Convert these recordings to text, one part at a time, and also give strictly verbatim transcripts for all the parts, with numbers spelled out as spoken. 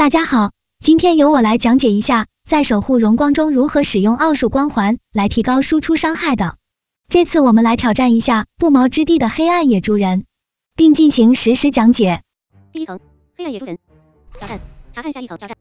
大家好，今天由我来讲解一下在守护荣光中如何使用奥数光环来提高输出伤害的。这次我们来挑战一下不毛之地的黑暗野猪人，并进行实时讲解。 第一层，黑暗野猪人挑战，查看下一层挑战。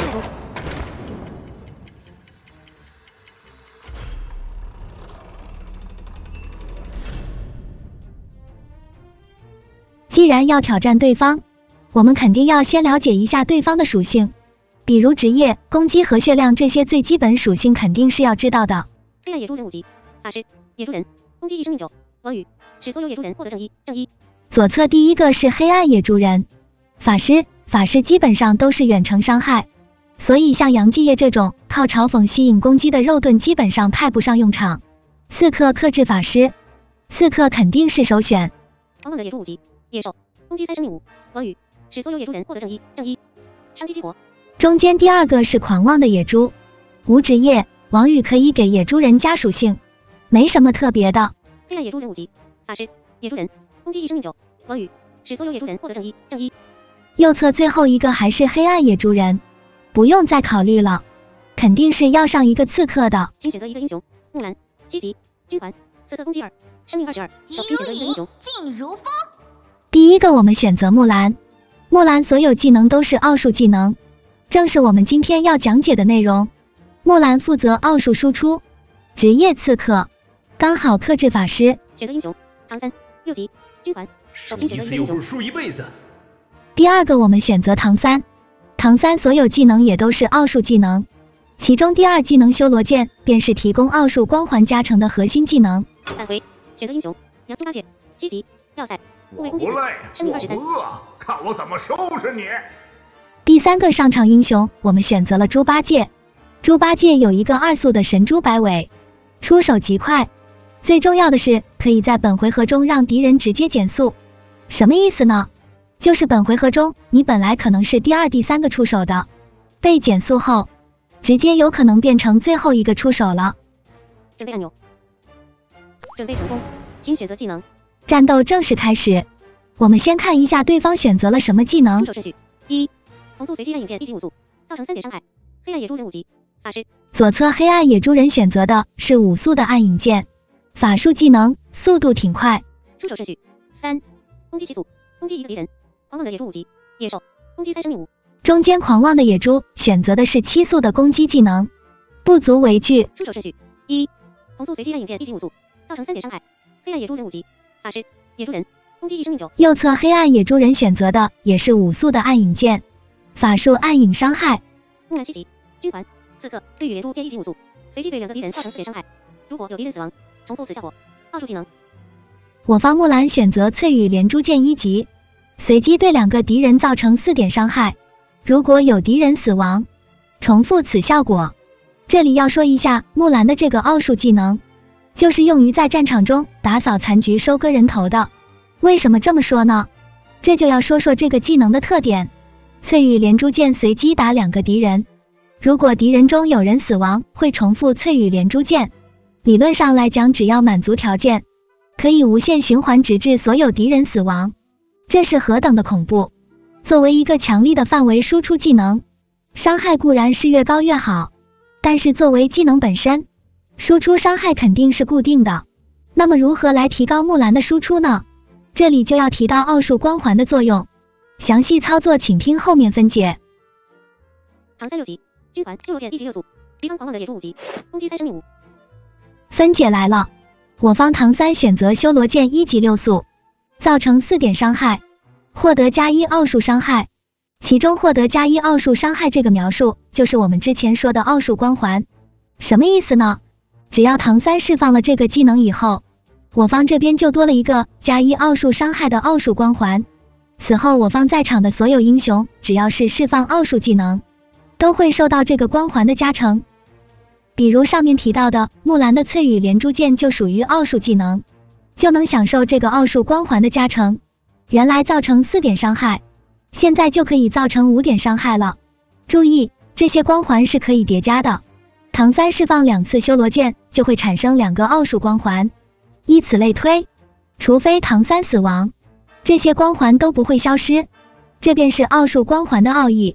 既然要挑战对方，我们肯定要先了解一下对方的属性，比如职业、攻击和血量这些最基本属性肯定是要知道的。 黑暗野猪人五级，法师，野猪人，攻击一生命九，王宇，使所有野猪人获得正一，正一。 左侧第一个是黑暗野猪人，法师，法师基本上都是远程伤害，所以像杨继业这种靠嘲讽吸引攻击的肉盾基本上派不上用场。刺客克制法师，刺客肯定是首选。 狂妄的野猪五级，野兽，攻击三生命五，王宇，使所有野猪人获得正一，正一。伤击激活。 中间第二个是狂妄的野猪，无职业，王宇可以给野猪人加属性，没什么特别的。 黑暗野猪人五级，法师，野猪人，攻击一生命九，王宇，使所有野猪人获得正一，正一。 右侧最后一个还是黑暗野猪人，不用再考虑了，肯定是要上一个刺客的。 请选择一个英雄，木兰，七级，军团，刺客攻击二，生命二十二，请选择一个英雄。 静如风。 第一个我们选择木兰，木兰所有技能都是奥数技能，正是我们今天要讲解的内容。木兰负责奥数输出，职业刺客，刚好克制法师。 选择英雄，唐三，六级，军团， 输一次又不是输一辈子。 第二个我们选择唐三，唐三所有技能也都是奥数技能，其中第二技能修罗剑便是提供奥数光环加成的核心技能。 返回，选择英雄，杨猪八戒，七级，要塞，护卫我攻击不累， 生命二十三。 我不饿，看我怎么收拾你！ 第三个上场英雄我们选择了猪八戒，猪八戒有一个二速的神猪摆尾，出手极快，最重要的是可以在本回合中让敌人直接减速。什么意思呢？就是本回合中你本来可能是第二第三个出手的，被减速后直接有可能变成最后一个出手了。 准备按钮，准备成功，请选择技能。 战斗正式开始，我们先看一下对方选择了什么技能。 出手顺序：一，红速随机暗影剑一级五速，造成三点伤害。黑暗野猪人五级，法师。 左侧黑暗野猪人选择的是五速的暗影剑，法术技能，速度挺快。 出手顺序：三，攻击七速，攻击一个敌人。狂妄的野猪五级，野兽，攻击三生命五。 中间狂妄的野猪选择的是七速的攻击技能，不足为惧。 出手顺序：一，红速随机暗影剑一级五速，造成三点伤害。黑暗野猪人五级，法师，野猪人，攻击一生命九。 右侧黑暗野猪人选择的也是五速的暗影剑，法术暗影伤害。 木兰七级，军团，刺客，对与连珠剑一级五速，随机对两个敌人造成四点伤害。如果有敌人死亡，重复此效果。奥数技能。 我方木兰选择翠羽连珠剑一级，随机对两个敌人造成四点伤害。如果有敌人死亡，重复此效果。这里要说一下木兰的这个奥数技能，就是用于在战场中打扫残局、收割人头的。为什么这么说呢？这就要说说这个技能的特点。翠羽连珠剑随机打两个敌人，如果敌人中有人死亡，会重复翠羽连珠剑。理论上来讲，只要满足条件，可以无限循环直至所有敌人死亡。这是何等的恐怖！作为一个强力的范围输出技能，伤害固然是越高越好，但是作为技能本身，输出伤害肯定是固定的。那么如何来提高木兰的输出呢？这里就要提到奥数光环的作用，详细操作请听后面分解。 唐三六级，军团，修罗剑一级六速，敌方狂妄的野猪五级，攻击三生命五。 分解来了，我方唐三选择修罗剑一级六速，造成四点伤害，获得加一奥数伤害。其中获得加一奥数伤害这个描述，就是我们之前说的奥数光环。什么意思呢？只要唐三释放了这个技能以后，我方这边就多了一个加一奥数伤害的奥数光环。此后我方在场的所有英雄，只要是释放奥数技能，都会受到这个光环的加成。比如上面提到的木兰的翠羽连珠剑就属于奥数技能，就能享受这个奥数光环的加成。原来造成四点伤害，现在就可以造成五点伤害了。注意，这些光环是可以叠加的。唐三释放两次修罗剑，就会产生两个奥数光环，以此类推，除非唐三死亡，这些光环都不会消失。这便是奥数光环的奥义。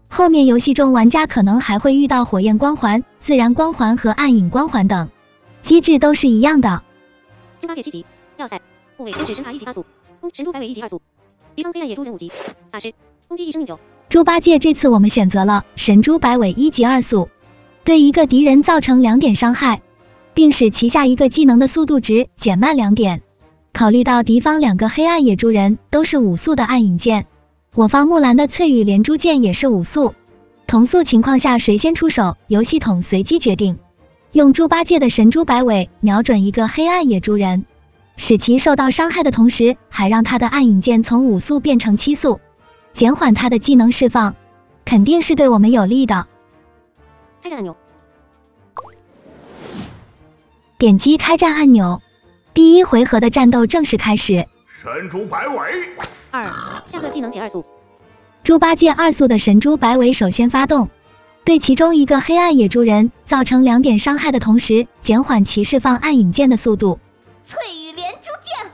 后面游戏中玩家可能还会遇到火焰光环、自然光环和暗影光环等，机制都是一样的。 猪八戒七级，要塞，护卫天使神塔一级八速，攻神猪白尾一级二速，敌方黑暗野猪人五级，法师，攻击一生命九。 猪八戒这次我们选择了神猪白尾一级二速，对一个敌人造成两点伤害，并使旗下一个技能的速度值减慢两点。考虑到敌方两个黑暗野猪人都是五速的暗影剑，我方木兰的翠羽连珠剑也是五速，同速情况下谁先出手，由系统随机决定。用猪八戒的神猪白尾瞄准一个黑暗野猪人，使其受到伤害的同时，还让他的暗影剑从五速变成七速，减缓他的技能释放，肯定是对我们有利的。 开战按钮， 点击开战按钮，第一回合的战斗正式开始。 神猪白尾二，下个技能减二速。 猪八戒二速的神猪白尾首先发动，对其中一个黑暗野猪人造成两点伤害的同时，减缓其释放暗影剑的速度。 翠羽连珠剑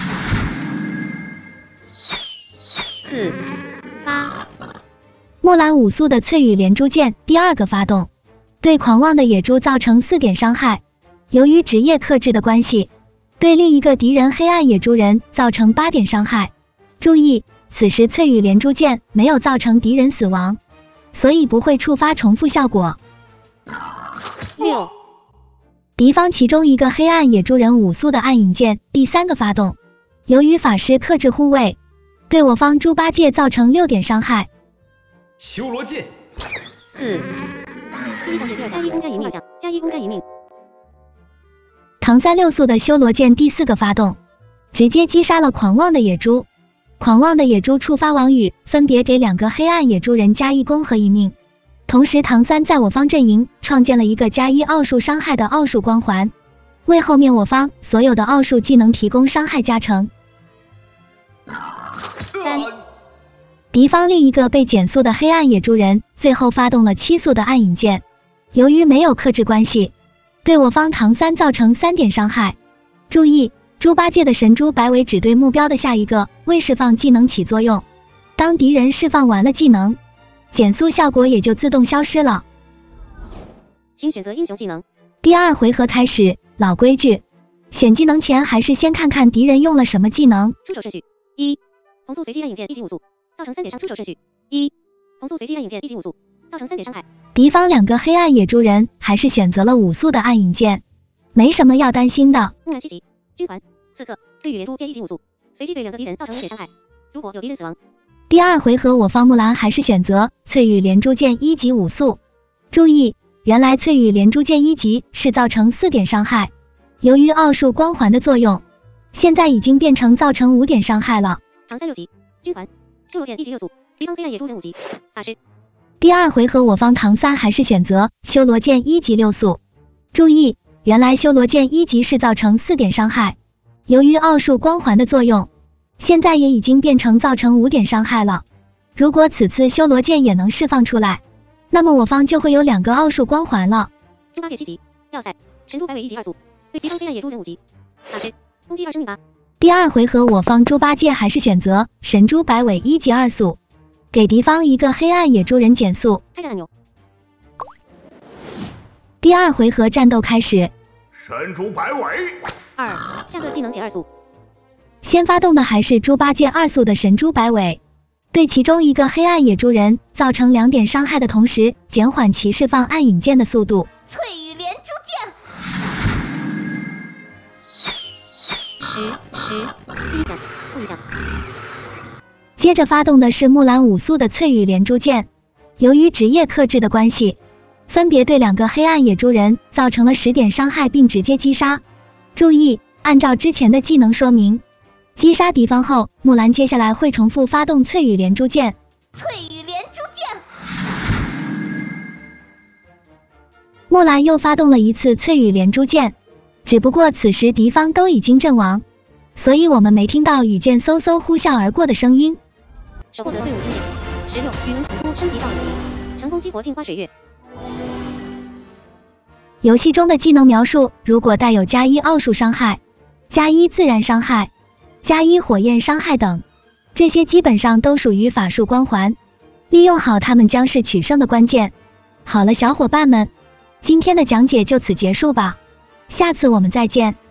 四八， 木兰五速的翠羽连珠剑第二个发动，对狂妄的野猪造成四点伤害。由于职业克制的关系，对另一个敌人黑暗野猪人造成八点伤害。注意，此时翠羽连珠剑没有造成敌人死亡，所以不会触发重复效果。 六， 敌方其中一个黑暗野猪人五速的暗影剑第三个发动，由于法师克制护卫，对我方猪八戒造成六点伤害。 修罗剑四，第一项是第二项加一攻加一命项，加一攻加一命。 唐三六速的修罗剑第四个发动，直接击杀了狂妄的野猪。狂妄的野猪触发网语，分别给两个黑暗野猪人加一攻和一命。同时唐三在我方阵营创建了一个加一奥数伤害的奥数光环，为后面我方所有的奥数技能提供伤害加成。 三， 敌方另一个被减速的黑暗野猪人最后发动了七速的暗影剑，由于没有克制关系，对我方唐三造成三点伤害。注意，猪八戒的神猪白尾只对目标的下一个未释放技能起作用，当敌人释放完了技能，减速效果也就自动消失了。 请选择英雄技能。 第二回合开始，老规矩，选技能前还是先看看敌人用了什么技能。 出手顺序：一，同速随机暗影剑一级五速，造成三点伤。出手顺序：一，同速随机暗影剑一级五速，造成三点伤害。 敌方两个黑暗野猪人还是选择了五速的暗影剑，没什么要担心的。 木兰七级，军团，刺客，翠羽连珠剑一级五速，随机对两个敌人造成五点伤害。如果有敌人死亡， 第二回合我方木兰还是选择翠羽连珠剑一级五速。注意，原来翠羽连珠剑一级是造成四点伤害，由于奥数光环的作用，现在已经变成造成五点伤害了。 唐三六级，军团，修罗剑一级六速，敌方黑暗野猪人五级，法师。 第二回合我方唐三还是选择修罗剑一级六速。注意，原来修罗剑一级是造成四点伤害，由于奥数光环的作用，现在也已经变成造成五点伤害了。如果此次修罗剑也能释放出来，那么我方就会有两个奥数光环了。 猪八戒七级，要塞，神猪白尾一级二速，对敌方黑暗野猪人五级，法师，攻击二生命八。 第二回合我方猪八戒还是选择神猪白尾一级二速，给敌方一个黑暗野猪人减速。 开战按钮。 第二回合战斗开始。 神猪白尾二，下个技能减二速。 先发动的还是猪八戒二速的神猪白尾，对其中一个黑暗野猪人造成两点伤害的同时，减缓其释放暗影剑的速度。 翠羽连珠剑十十，第一项，后一项。 接着发动的是木兰五速的翠羽连珠剑，由于职业克制的关系，分别对两个黑暗野猪人造成了十点伤害并直接击杀。注意，按照之前的技能说明，击杀敌方后，木兰接下来会重复发动翠羽连珠剑。 翠羽连珠剑木兰又发动了一次翠羽连珠剑，只不过此时敌方都已经阵亡，所以我们没听到羽箭嗖嗖呼啸而过的声音。 手获得队伍经验十六，宇文统突升级到五级，成功激活镜花水月。 游戏中的技能描述如果带有加一奥数伤害、加一自然伤害、加一火焰伤害等，这些基本上都属于法术光环。 利用好它们将是取胜的关键。好了，小伙伴们，今天的讲解就此结束吧，下次我们再见。